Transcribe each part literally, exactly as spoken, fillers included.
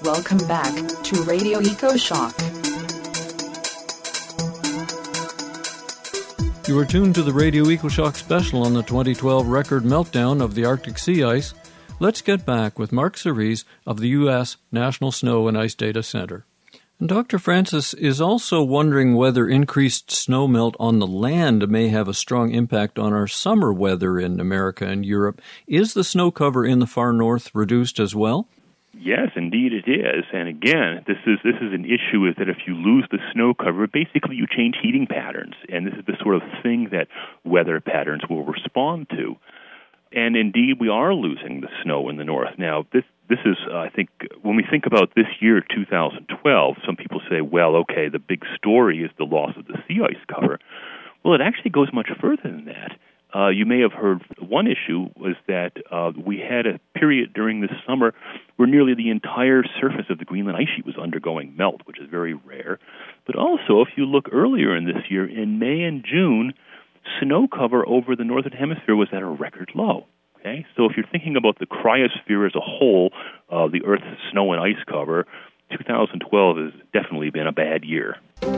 Welcome back to Radio EcoShock. You are tuned to the Radio EcoShock special on the twenty twelve record meltdown of the Arctic sea ice. Let's get back with Mark Cerise of the U S National Snow and Ice Data Center. And Doctor Francis is also wondering whether increased snowmelt on the land may have a strong impact on our summer weather in America and Europe. Is the snow cover in the far north reduced as well? Yes, indeed it is. And again, this is this is an issue is that if you lose the snow cover, basically you change heating patterns. And this is the sort of thing that weather patterns will respond to. And indeed, we are losing the snow in the north. Now, this this is, uh, I think, when we think about this year, two thousand twelve, some people say, well, okay, the big story is the loss of the sea ice cover. Well, it actually goes much further than that. Uh, you may have heard one issue was that uh, we had a period during this summer where nearly the entire surface of the Greenland ice sheet was undergoing melt, which is very rare. But also, if you look earlier in this year, in May and June, snow cover over the northern hemisphere was at a record low. Okay, so if you're thinking about the cryosphere as a whole, uh, the Earth's snow and ice cover, two thousand twelve has definitely been a bad year.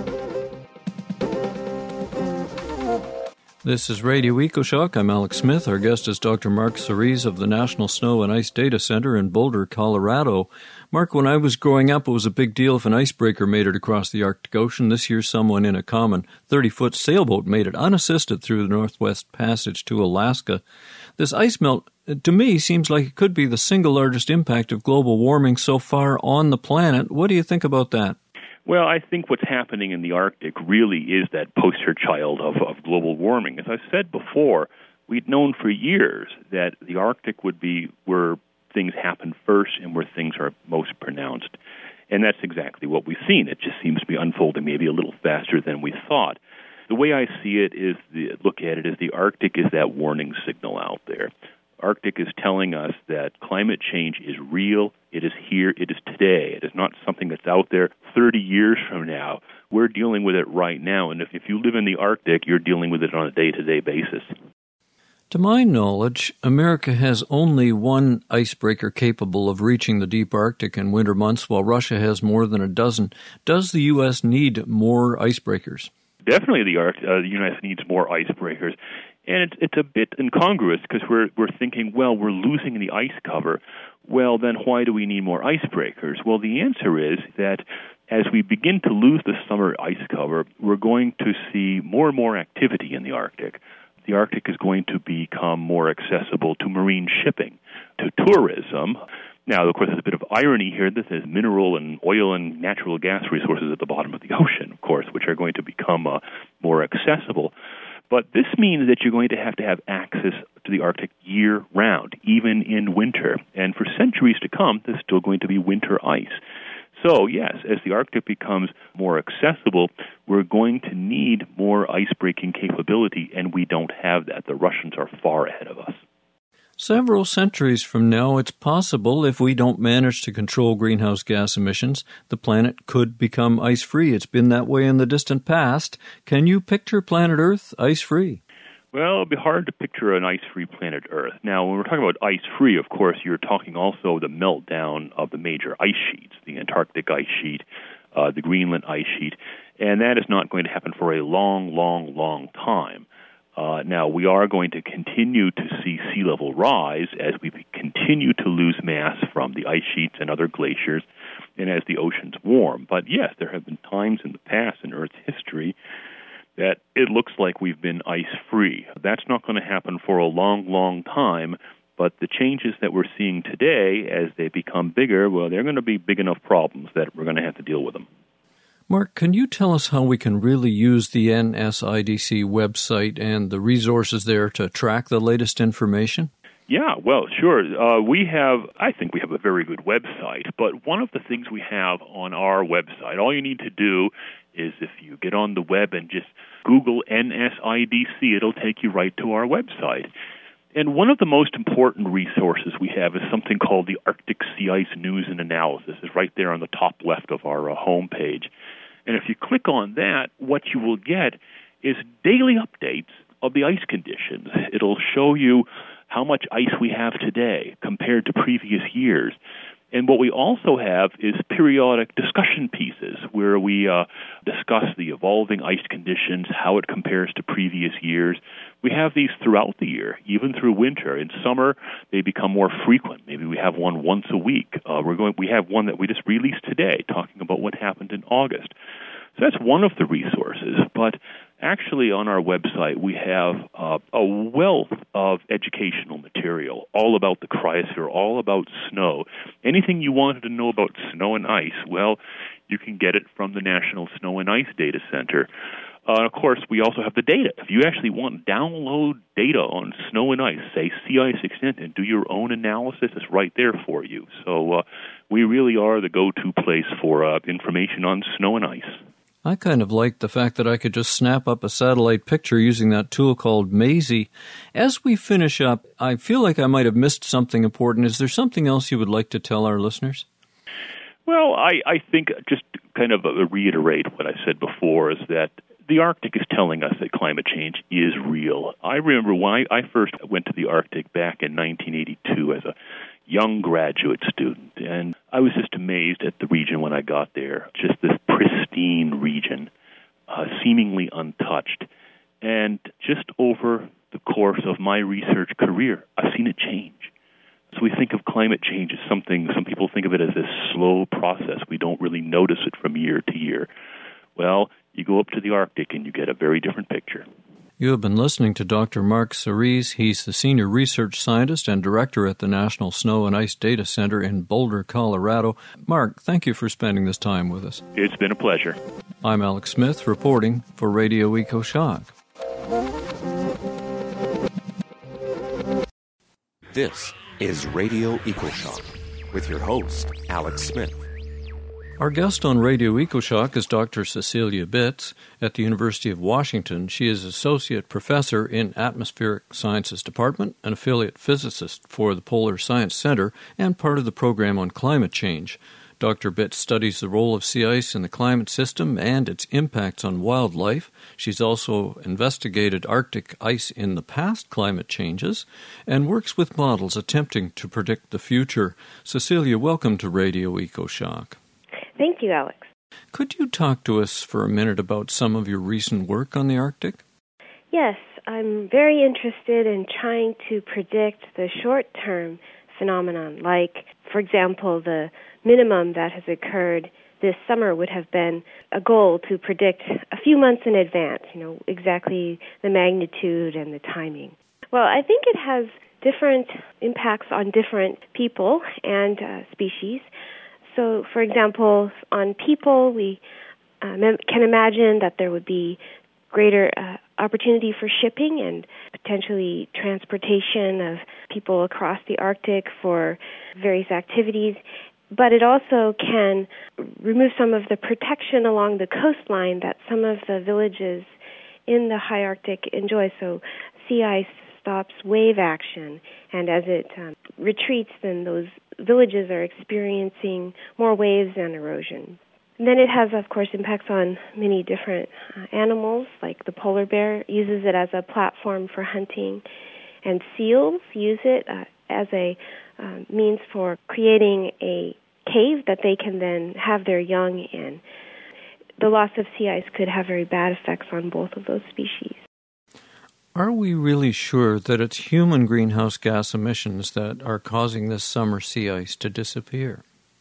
This is Radio EcoShock. I'm Alex Smith. Our guest is Doctor Mark Cerise of the National Snow and Ice Data Center in Boulder, Colorado. Mark, when I was growing up, it was a big deal if an icebreaker made it across the Arctic Ocean. This year, someone in a common thirty-foot sailboat made it unassisted through the Northwest Passage to Alaska. This ice melt, to me, seems like it could be the single largest impact of global warming so far on the planet. What do you think about that? Well, I think what's happening in the Arctic really is that poster child of, of global warming. As I said before, we'd known for years that the Arctic would be where things happen first and where things are most pronounced. And that's exactly what we've seen. It just seems to be unfolding maybe a little faster than we thought. The way I see it is, the, look at it, is the Arctic is that warning signal out there. Arctic is telling us that climate change is real, it is here, it is today. It is not something that's out there thirty years from now. We're dealing with it right now, and if, if you live in the Arctic, you're dealing with it on a day-to-day basis. To my knowledge, America has only one icebreaker capable of reaching the deep Arctic in winter months, while Russia has more than a dozen. Does the U S need more icebreakers? Definitely the, Arctic, uh, the U S needs more icebreakers. And it's it's a bit incongruous because we're we're thinking, well, we're losing the ice cover. Well, then why do we need more icebreakers? Well, the answer is that as we begin to lose the summer ice cover, we're going to see more and more activity in the Arctic. The Arctic is going to become more accessible to marine shipping, to tourism. Now, of course, there's a bit of irony here that there's mineral and oil and natural gas resources at the bottom of the ocean, of course, which are going to become uh, more accessible. But this means that you're going to have to have access to the Arctic year-round, even in winter. And for centuries to come, there's still going to be winter ice. So, yes, as the Arctic becomes more accessible, we're going to need more ice-breaking capability, and we don't have that. The Russians are far ahead of us. Several centuries from now, it's possible, if we don't manage to control greenhouse gas emissions, the planet could become ice-free. It's been that way in the distant past. Can you picture planet Earth ice-free? Well, it'd be hard to picture an ice-free planet Earth. Now, when we're talking about ice-free, of course, you're talking also the meltdown of the major ice sheets, the Antarctic ice sheet, uh, the Greenland ice sheet, and that is not going to happen for a long, long, long time. Uh, now, we are going to continue to see sea level rise as we continue to lose mass from the ice sheets and other glaciers and as the oceans warm. But yes, there have been times in the past in Earth's history that it looks like we've been ice-free. That's not going to happen for a long, long time, but the changes that we're seeing today as they become bigger, well, they're going to be big enough problems that we're going to have to deal with them. Mark, can you tell us how we can really use the N S I D C website and the resources there to track the latest information? Yeah, well, sure. Uh, we have, I think we have a very good website, but one of the things we have on our website, all you need to do is if you get on the web and just Google N S I D C, it'll take you right to our website. And one of the most important resources we have is something called the Arctic Sea Ice News and Analysis. It's right there on the top left of our uh, homepage. And if you click on that, what you will get is daily updates of the ice conditions. It'll show you how much ice we have today compared to previous years. And what we also have is periodic discussion pieces where we uh, discuss the evolving ice conditions, how it compares to previous years. We have these throughout the year, even through winter. In summer, they become more frequent. Maybe we have one once a week. Uh, we're going. We have one that we just released today, talking about what happened in August. So that's one of the resources. But actually, on our website, we have uh, a wealth of educational material all about the cryosphere, all about snow. Anything you wanted to know about snow and ice, well, you can get it from the National Snow and Ice Data Center. Uh, and of course, we also have the data. If you actually want to download data on snow and ice, say sea ice extent, and do your own analysis, it's right there for you. So uh, we really are the go-to place for uh, information on snow and ice. I kind of liked the fact that I could just snap up a satellite picture using that tool called Maisie. As we finish up, I feel like I might have missed something important. Is there something else you would like to tell our listeners? Well, I, I think just to kind of reiterate what I said before is that the Arctic is telling us that climate change is real. I remember when I, I first went to the Arctic back in nineteen eighty-two as a young graduate student, and I was just amazed at the region when I got there. Just this pristine region, uh, seemingly untouched. And just over the course of my research career, I've seen it change. So we think of climate change as something, some people think of it as this slow process. We don't really notice it from year to year. Well, you go up to the Arctic and you get a very different picture. You have been listening to Doctor Mark Cerise. He's the Senior Research Scientist and Director at the National Snow and Ice Data Center in Boulder, Colorado. Mark, thank you for spending this time with us. It's been a pleasure. I'm Alex Smith, reporting for Radio EcoShock. This is Radio EcoShock with your host, Alex Smith. Our guest on Radio EcoShock is Doctor Cecilia Bitz at the University of Washington. She is Associate Professor in Atmospheric Sciences Department, an affiliate physicist for the Polar Science Center, and part of the program on climate change. Doctor Bitz studies the role of sea ice in the climate system and its impacts on wildlife. She's also investigated Arctic ice in the past climate changes and works with models attempting to predict the future. Cecilia, welcome to Radio EcoShock. Thank you, Alex. Could you talk to us for a minute about some of your recent work on the Arctic? Yes, I'm very interested in trying to predict the short-term phenomenon, like, for example, the minimum that has occurred this summer would have been a goal to predict a few months in advance, you know, exactly the magnitude and the timing. Well, I think it has different impacts on different people and uh, species. So, for example, on people, we uh, can imagine that there would be greater uh, opportunity for shipping and potentially transportation of people across the Arctic for various activities. But it also can remove some of the protection along the coastline that some of the villages in the high Arctic enjoy. So sea ice stops wave action, and as it um, retreats, then those villages are experiencing more waves and erosion. And then it has, of course, impacts on many different uh, animals, like the polar bear uses it as a platform for hunting, and seals use it uh, as a uh, means for creating a cave that they can then have their young in. The loss of sea ice could have very bad effects on both of those species. Are we really sure that it's human greenhouse gas emissions that are causing this summer sea ice to disappear?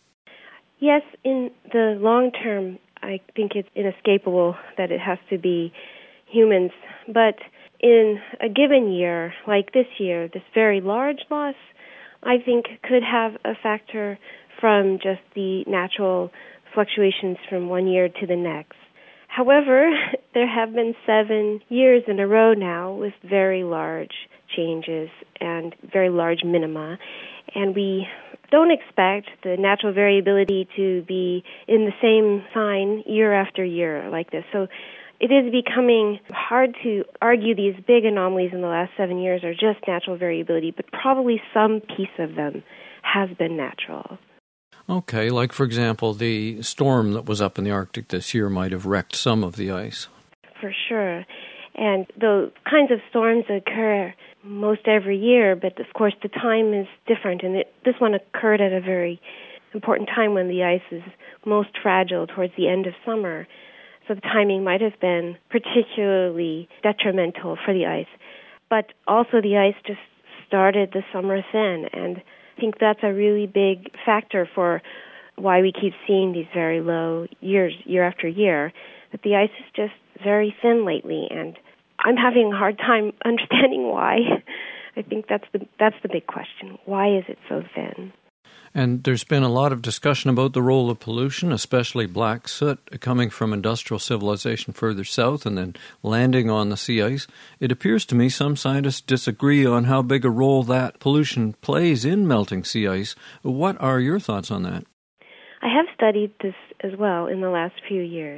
Yes, in the long term, I think it's inescapable that it has to be humans. But in a given year, like this year, this very large loss, I think could have a factor from just the natural fluctuations from one year to the next. However, there have been seven years in a row now with very large changes and very large minima, and we don't expect the natural variability to be in the same sign year after year like this. So it is becoming hard to argue these big anomalies in the last seven years are just natural variability, but probably some piece of them has been natural. Okay, like, for example, the storm that was up in the Arctic this year might have wrecked some of the ice. For sure. And the kinds of storms occur most every year, but of course the time is different. And it, this one occurred at a very important time when the ice is most fragile towards the end of summer. So the timing might have been particularly detrimental for the ice. But also the ice just started the summer thin, and I think that's a really big factor for why we keep seeing these very low years, year after year, that the ice is just very thin lately, and I'm having a hard time understanding why. I think that's the that's the big question. Why is it so thin? And there's been a lot of discussion about the role of pollution, especially black soot coming from industrial civilization further south and then landing on the sea ice. It appears to me some scientists disagree on how big a role that pollution plays in melting sea ice. What are your thoughts on that? I have studied this as well in the last few years,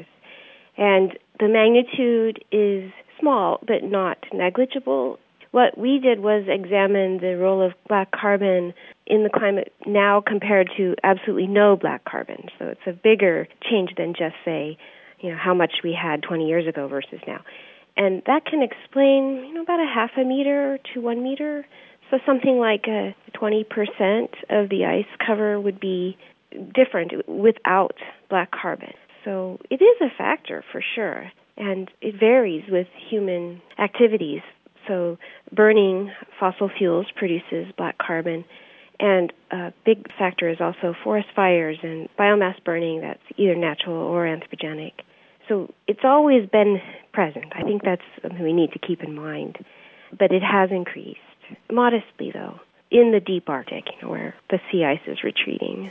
and the magnitude is small but not negligible. What we did was examine the role of black carbon in the climate now compared to absolutely no black carbon. So it's a bigger change than just, say, you know, how much we had twenty years ago versus now. And that can explain, you know, about a half a meter to one meter. So something like a twenty percent of the ice cover would be different without black carbon. So it is a factor for sure, and it varies with human activities. So burning fossil fuels produces black carbon, and a big factor is also forest fires and biomass burning that's either natural or anthropogenic. So it's always been present. I think that's something we need to keep in mind. But it has increased, modestly though, in the deep Arctic, you know, where the sea ice is retreating.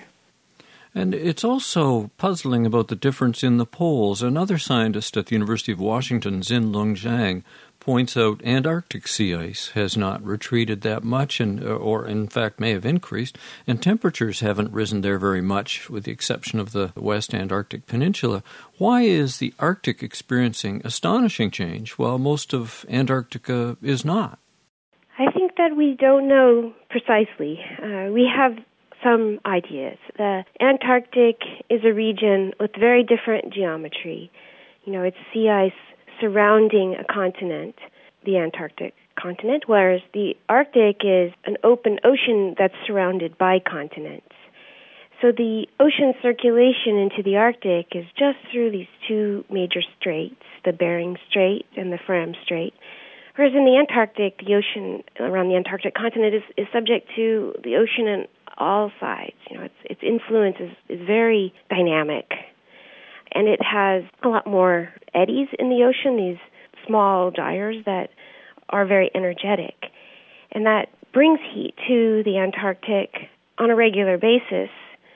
And it's also puzzling about the difference in the poles. Another scientist at the University of Washington, Xin-Lung Zhang, points out Antarctic sea ice has not retreated that much, and or in fact may have increased, and temperatures haven't risen there very much, with the exception of the West Antarctic Peninsula. Why is the Arctic experiencing astonishing change while most of Antarctica is not? I think that we don't know precisely. Uh, we have some ideas. The Antarctic is a region with very different geometry. You know, it's sea ice surrounding a continent, the Antarctic continent, whereas the Arctic is an open ocean that's surrounded by continents. So the ocean circulation into the Arctic is just through these two major straits, the Bering Strait and the Fram Strait. Whereas in the Antarctic, the ocean around the Antarctic continent is, is subject to the ocean on all sides. You know, its its influence is, is very dynamic. And it has a lot more eddies in the ocean, these small gyres that are very energetic. And that brings heat to the Antarctic on a regular basis.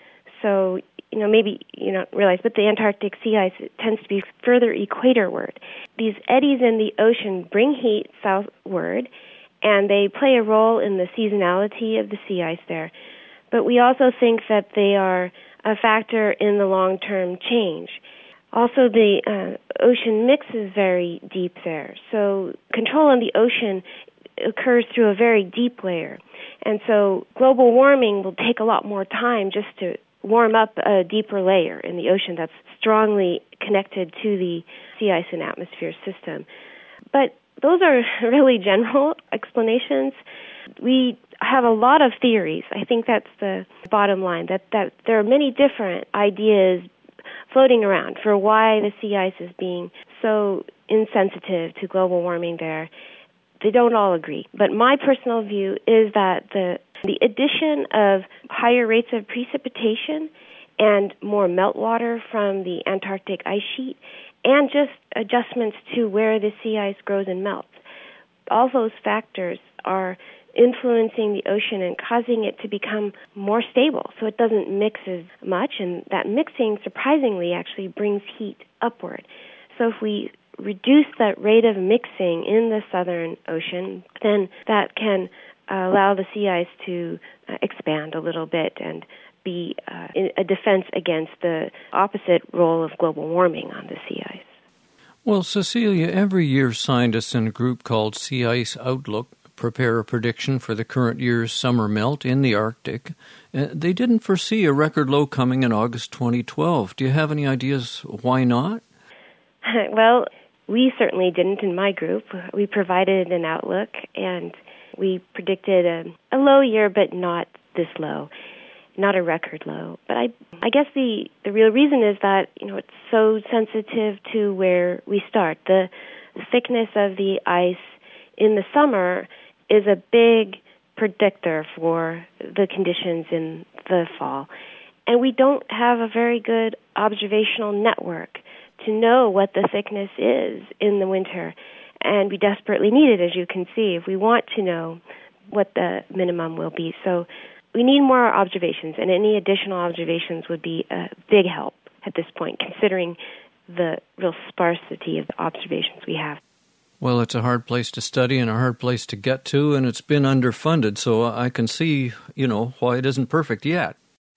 So, you know, maybe you don't realize, but the Antarctic sea ice it tends to be further equatorward. These eddies in the ocean bring heat southward, and they play a role in the seasonality of the sea ice there. But we also think that they are a factor in the long-term change. Also, the uh, ocean mix is very deep there. So control on the ocean occurs through a very deep layer. And so global warming will take a lot more time just to warm up a deeper layer in the ocean that's strongly connected to the sea ice and atmosphere system. But those are really general explanations. We have a lot of theories. I think that's the bottom line, that, that there are many different ideas floating around for why the sea ice is being so insensitive to global warming there. They don't all agree. But my personal view is that the the addition of higher rates of precipitation and more meltwater from the Antarctic ice sheet and just adjustments to where the sea ice grows and melts, all those factors are influencing the ocean and causing it to become more stable so it doesn't mix as much, and that mixing surprisingly actually brings heat upward. So if we reduce that rate of mixing in the Southern Ocean, then that can uh, allow the sea ice to uh, expand a little bit and be uh, a defense against the opposite role of global warming on the sea ice. Well, Cecilia, every year scientists in a group called Sea Ice Outlook prepare a prediction for the current year's summer melt in the Arctic. Uh, they didn't foresee a record low coming in August twenty twelve. Do you have any ideas why not? Well, we certainly didn't in my group. We provided an outlook, and we predicted a, a low year, but not this low. not a record low. But I I guess the, the real reason is that, you know, it's so sensitive to where we start. The thickness of the ice in the summer is a big predictor for the conditions in the fall. And we don't have a very good observational network to know what the thickness is in the winter. And we desperately need it, as you can see, if we want to know what the minimum will be. So we need more observations, and any additional observations would be a big help at this point, considering the real sparsity of the observations we have. Well, it's a hard place to study and a hard place to get to, and it's been underfunded, so I can see, you know, why it isn't perfect yet.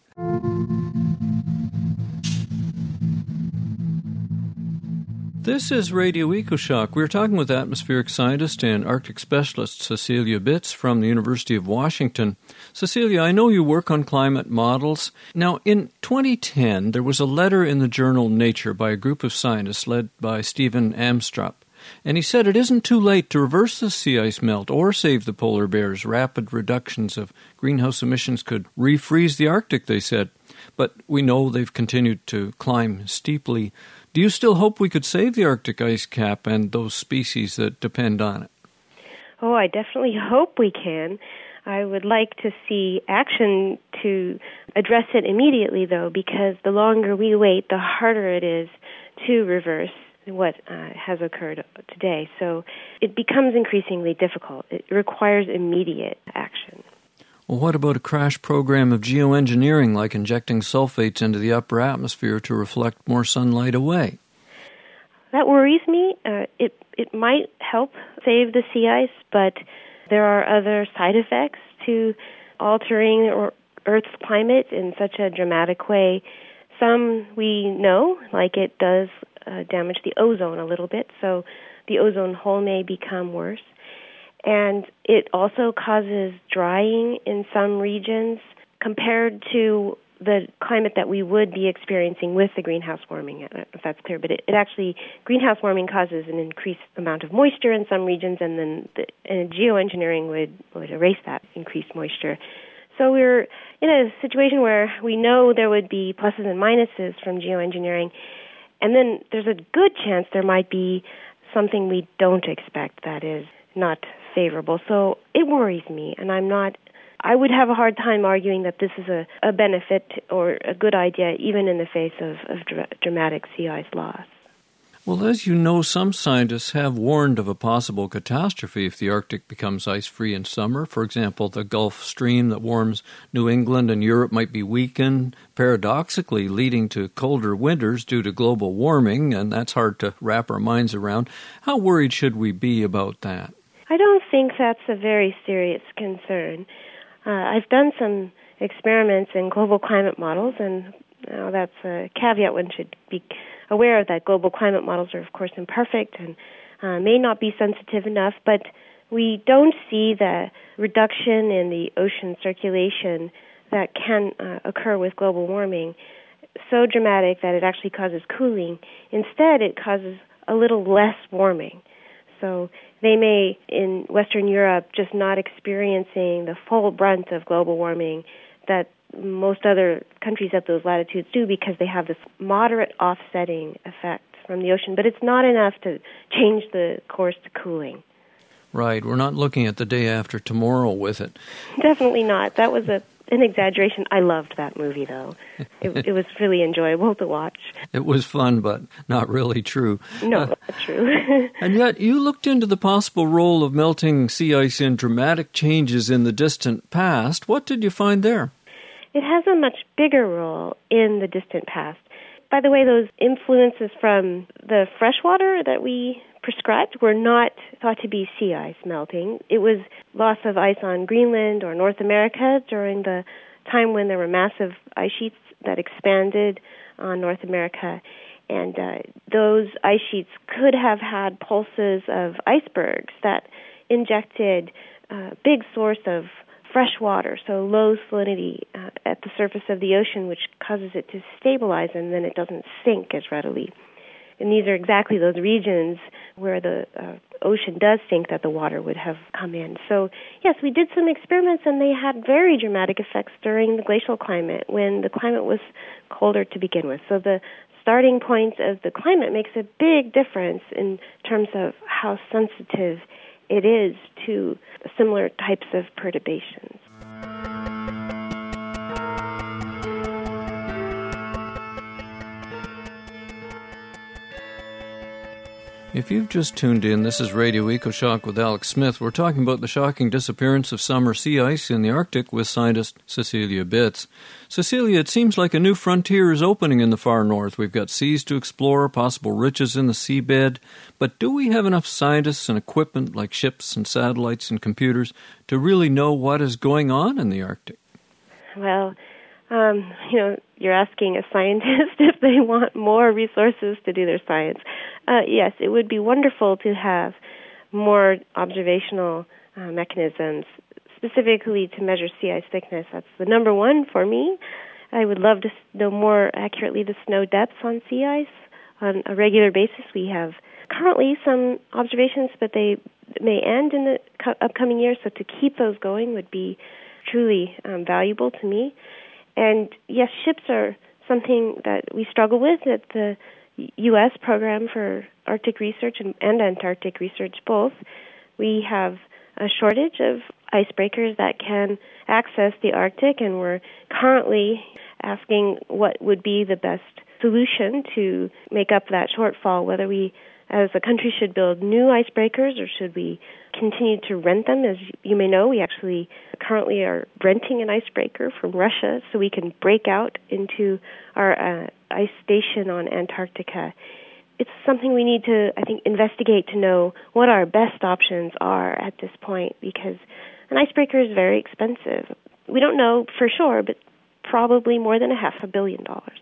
This is Radio EcoShock. We're talking with atmospheric scientist and Arctic specialist Cecilia Bitz from the University of Washington. Cecilia, I know you work on climate models. Now, in twenty ten, there was a letter in the journal Nature by a group of scientists led by Stephen Amstrup. And he said it isn't too late to reverse the sea ice melt or save the polar bears. Rapid reductions of greenhouse emissions could refreeze the Arctic, they said. But we know they've continued to climb steeply. Do you still hope we could save the Arctic ice cap and those species that depend on it? Oh, I definitely hope we can. I would like to see action to address it immediately, though, because the longer we wait, the harder it is to reverse what uh, has occurred today. So it becomes increasingly difficult. It requires immediate action. Well, what about a crash program of geoengineering, like injecting sulfates into the upper atmosphere to reflect more sunlight away? That worries me. Uh, it it might help save the sea ice, but there are other side effects to altering or Earth's climate in such a dramatic way. Some we know, like it does uh, damage the ozone a little bit, so the ozone hole may become worse. And it also causes drying in some regions compared to the climate that we would be experiencing with the greenhouse warming, if that's clear. But it, it actually, greenhouse warming causes an increased amount of moisture in some regions, and then the, and geoengineering would, would erase that increased moisture. So we're in a situation where we know there would be pluses and minuses from geoengineering, and then there's a good chance there might be something we don't expect that is not favorable. So it worries me, and I'm not, I would have a hard time arguing that this is a, a benefit or a good idea, even in the face of, of dra- dramatic sea ice loss. Well, as you know, some scientists have warned of a possible catastrophe if the Arctic becomes ice-free in summer. For example, the Gulf Stream that warms New England and Europe might be weakened, paradoxically leading to colder winters due to global warming, and that's hard to wrap our minds around. How worried should we be about that? I don't think that's a very serious concern. Uh, I've done some experiments in global climate models, and you know, that's a caveat. One should be aware that global climate models are, of course, imperfect and uh, may not be sensitive enough, but we don't see the reduction in the ocean circulation that can uh, occur with global warming so dramatic that it actually causes cooling. Instead, it causes a little less warming. So they may, in Western Europe, just not experiencing the full brunt of global warming that most other countries at those latitudes do, because they have this moderate offsetting effect from the ocean. But it's not enough to change the course to cooling. Right. We're not looking at the day after tomorrow with it. Definitely not. That was a an exaggeration. I loved that movie, though. It, it was really enjoyable to watch. It was fun, but not really true. No, uh, not true. And yet, you looked into the possible role of melting sea ice in dramatic changes in the distant past. What did you find there? It has a much bigger role in the distant past. By the way, those influences from the freshwater that we prescribed were not thought to be sea ice melting. It was loss of ice on Greenland or North America during the time when there were massive ice sheets that expanded on North America. And uh, those ice sheets could have had pulses of icebergs that injected a big source of fresh water, so low salinity uh, at the surface of the ocean, which causes it to stabilize, and then it doesn't sink as readily. And these are exactly those regions where the uh, ocean does think that the water would have come in. So, yes, we did some experiments, and they had very dramatic effects during the glacial climate when the climate was colder to begin with. So the starting point of the climate makes a big difference in terms of how sensitive it is to similar types of perturbations. If you've just tuned in, this is Radio EcoShock with Alex Smith. We're talking about the shocking disappearance of summer sea ice in the Arctic with scientist Cecilia Bitz. Cecilia, it seems like a new frontier is opening in the far north. We've got seas to explore, possible riches in the seabed. But do we have enough scientists and equipment like ships and satellites and computers to really know what is going on in the Arctic? Well, um, you know, you're asking a scientist if they want more resources to do their science. Uh, yes, it would be wonderful to have more observational uh, mechanisms, specifically to measure sea ice thickness. That's the number one for me. I would love to know more accurately the snow depths on sea ice on a regular basis. We have currently some observations, but they may end in the co- upcoming years, so to keep those going would be truly um, valuable to me. And yes, ships are something that we struggle with at the U S program for Arctic research and, and Antarctic research both. We have a shortage of icebreakers that can access the Arctic, and we're currently asking what would be the best solution to make up that shortfall, whether we as a country should build new icebreakers or should we continue to rent them. As you may know, we actually currently are renting an icebreaker from Russia so we can break out into our uh, ice station on Antarctica. It's something we need to, I think, investigate to know what our best options are at this point, because an icebreaker is very expensive. We don't know for sure, but probably more than a half a billion dollars.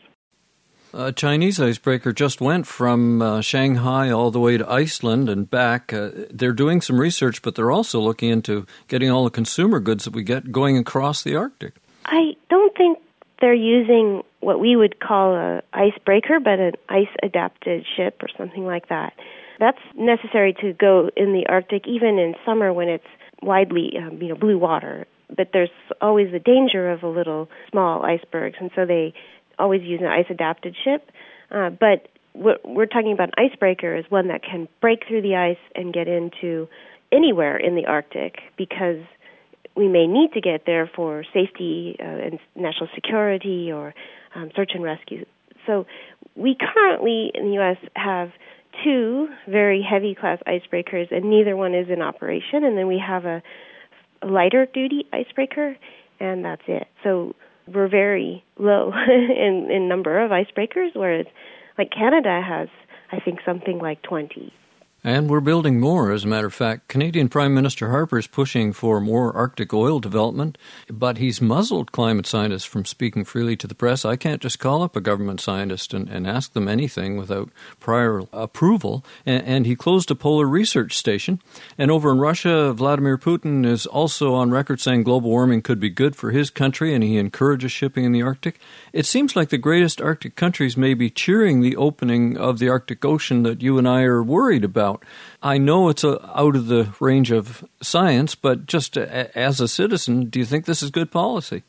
A Chinese icebreaker just went from uh, Shanghai all the way to Iceland and back. Uh, they're doing some research, but they're also looking into getting all the consumer goods that we get going across the Arctic. I don't think they're using what we would call an icebreaker, but an ice-adapted ship or something like that. That's necessary to go in the Arctic, even in summer when it's widely, um, you know, blue water. But there's always the danger of a little small icebergs, and so they always use an ice-adapted ship. Uh, but what we're talking about an icebreaker is one that can break through the ice and get into anywhere in the Arctic, because we may need to get there for safety uh, and national security or um, search and rescue. So we currently in the U S have two very heavy-class icebreakers, and neither one is in operation. And then we have a, a lighter-duty icebreaker, and that's it. So we're very low in, in number of icebreakers, whereas like Canada has, I think, something like twenty. And we're building more, as a matter of fact. Canadian Prime Minister Harper is pushing for more Arctic oil development, but he's muzzled climate scientists from speaking freely to the press. I can't just call up a government scientist and, and ask them anything without prior approval. And, and he closed a polar research station. And over in Russia, Vladimir Putin is also on record saying global warming could be good for his country, and he encourages shipping in the Arctic. It seems like the greatest Arctic countries may be cheering the opening of the Arctic Ocean that you and I are worried about. I know it's a, out of the range of science, but just a, as a citizen, do you think this is good policy?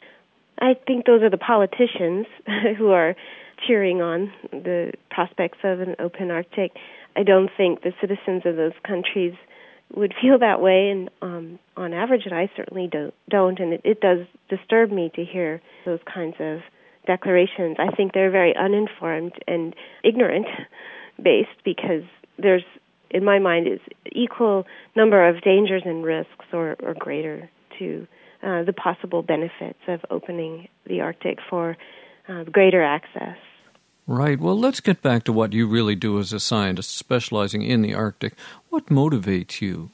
I think those are the politicians who are cheering on the prospects of an open Arctic. I don't think the citizens of those countries would feel that way, and um, on average, and I certainly don't, don't and it, it does disturb me to hear those kinds of declarations. I think they're very uninformed and ignorant-based, because there's, in my mind, is equal number of dangers and risks, or, or greater, to uh, the possible benefits of opening the Arctic for uh, greater access. Right. Well, let's get back to what you really do as a scientist specializing in the Arctic. What motivates you?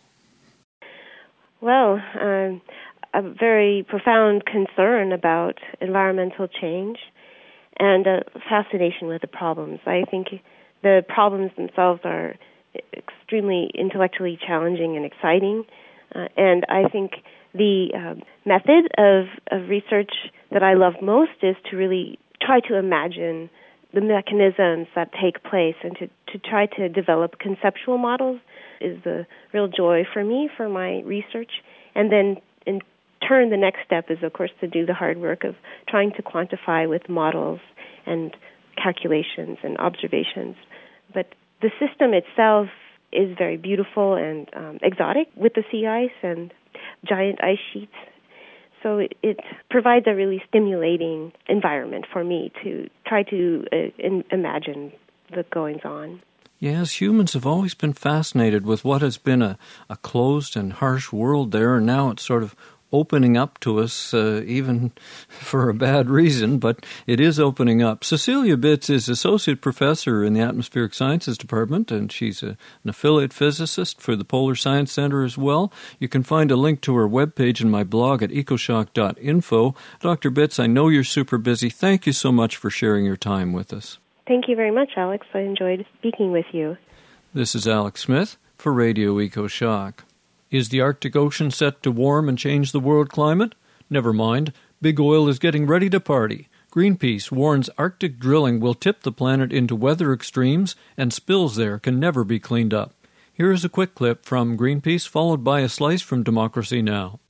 Well, um, a very profound concern about environmental change and a fascination with the problems. I think the problems themselves are extremely intellectually challenging and exciting, uh, and I think the um, method of, of research that I love most is to really try to imagine the mechanisms that take place and to, to try to develop conceptual models is the real joy for me for my research. And then in turn, the next step is, of course, to do the hard work of trying to quantify with models and calculations and observations. But the system itself is very beautiful and um, exotic with the sea ice and giant ice sheets. So it, it provides a really stimulating environment for me to try to uh, in, imagine the goings-on. Yes, humans have always been fascinated with what has been a, a closed and harsh world there, and now it's sort of opening up to us, uh, even for a bad reason, but it is opening up. Cecilia Bitz is Associate Professor in the Atmospheric Sciences Department, and she's a, an affiliate physicist for the Polar Science Center as well. You can find a link to her webpage in my blog at ecoshock dot info. Doctor Bitz, I know you're super busy. Thank you so much for sharing your time with us. Thank you very much, Alex. I enjoyed speaking with you. This is Alex Smith for Radio EcoShock. Is the Arctic Ocean set to warm and change the world climate? Never mind. Big Oil is getting ready to party. Greenpeace warns Arctic drilling will tip the planet into weather extremes, and spills there can never be cleaned up. Here is a quick clip from Greenpeace, followed by a slice from Democracy Now!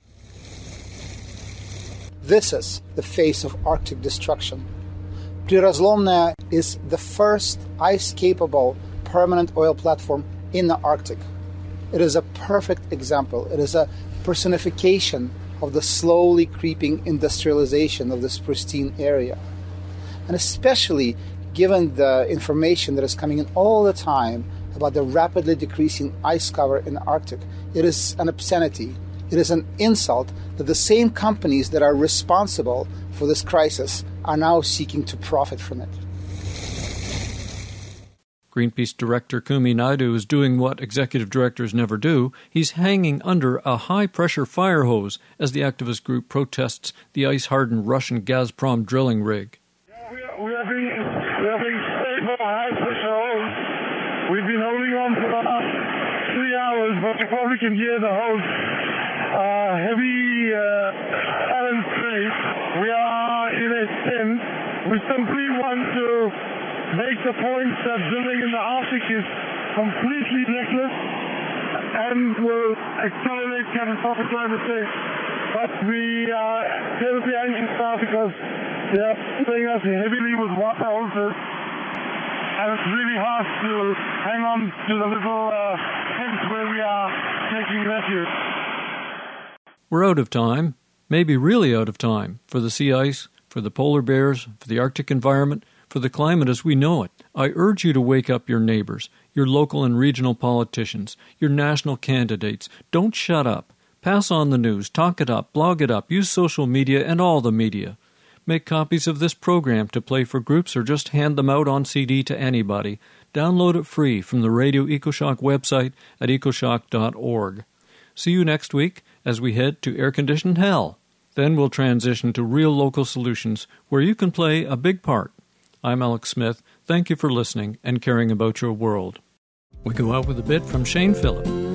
This is the face of Arctic destruction. Prirazlomnaya is the first ice-capable permanent oil platform in the Arctic. It is a perfect example. It is a personification of the slowly creeping industrialization of this pristine area. And especially given the information that is coming in all the time about the rapidly decreasing ice cover in the Arctic, it is an obscenity. It is an insult that the same companies that are responsible for this crisis are now seeking to profit from it. Greenpeace Director Kumi Naidoo is doing what executive directors never do. He's hanging under a high-pressure fire hose as the activist group protests the ice-hardened Russian Gazprom drilling rig. Yeah, we, are, we, are being, we are being stayed by a high-pressure hose. We've been holding on for the last three hours, but you probably can hear the hose uh, heavy uh, Allen spray. We are in a tent. We simply want to make the point that drilling in the Arctic is completely reckless and will accelerate catastrophic climate change. But we are terribly anxious now because they are filling us heavily with water hoses, and it's really hard to hang on to the little uh, tents where we are taking refuge. We're out of time, maybe really out of time, for the sea ice, for the polar bears, for the Arctic environment, for the climate as we know it. I urge you to wake up your neighbors, your local and regional politicians, your national candidates. Don't shut up. Pass on the news, talk it up, blog it up, use social media and all the media. Make copies of this program to play for groups or just hand them out on C D to anybody. Download it free from the Radio EcoShock website at ecoshock dot org. See you next week as we head to air-conditioned hell. Then we'll transition to real local solutions where you can play a big part. I'm Alex Smith. Thank you for listening and caring about your world. We go out with a bit from Shane Phillip.